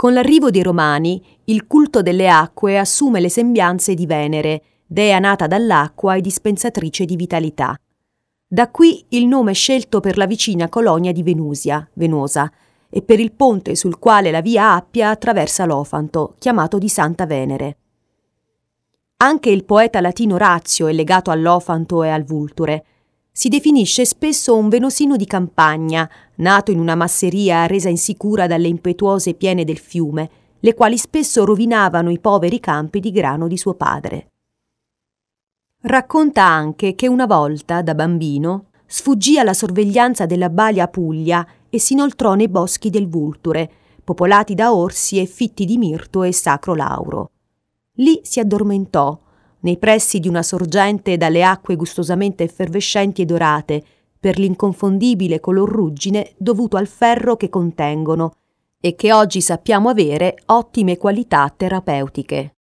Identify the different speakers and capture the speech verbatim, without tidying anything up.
Speaker 1: Con l'arrivo dei Romani, il culto delle acque assume le sembianze di Venere, dea nata dall'acqua e dispensatrice di vitalità. Da qui il nome scelto per la vicina colonia di Venusia, Venosa, e per il ponte sul quale la via Appia attraversa l'Ofanto, chiamato di Santa Venere. Anche il poeta latino Orazio è legato all'Ofanto e al Vulture. Si definisce spesso un venosino di campagna, nato in una masseria resa insicura dalle impetuose piene del fiume, le quali spesso rovinavano i poveri campi di grano di suo padre. Racconta anche che una volta, da bambino, sfuggì alla sorveglianza della Balia Puglia e si inoltrò nei boschi del Vulture, popolati da orsi e fitti di mirto e sacro lauro. Lì si addormentò, nei pressi di una sorgente dalle acque gustosamente effervescenti e dorate, per l'inconfondibile color ruggine dovuto al ferro che contengono e che oggi sappiamo avere ottime qualità terapeutiche.